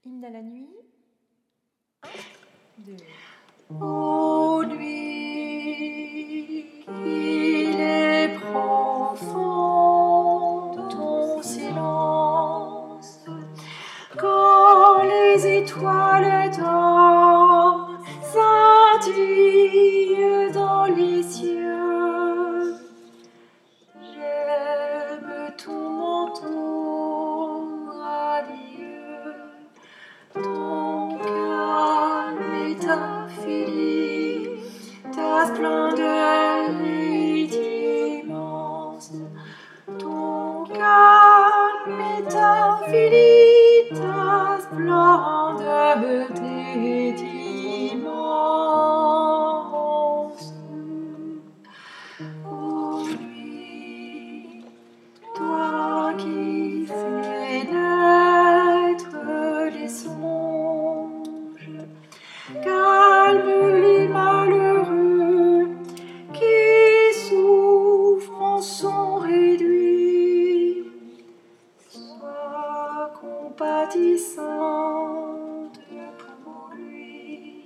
Hymne à la nuit. 1, 2. Ô nuit, il est profond ton silence, quand les étoiles d'or scintillent dans les cieux. J'aime ton manteau radieux, ton calme et ta folie, ta splendeur est immense. Ton calme et ta folie, ta splendeur est immense. Ô nuit, toi qui fais naître les songes, calme les malheureux qui souffrent en son réduit. Sois compatissante pour lui,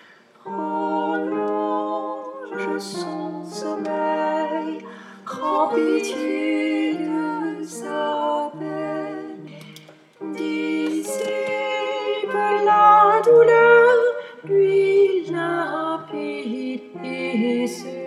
prolonge son sommeil, prends pitié de sa peine, dissipe la douleur, l'huile limpide et